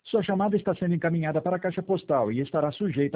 Sua chamada está sendo encaminhada para a caixa postal e estará sujeita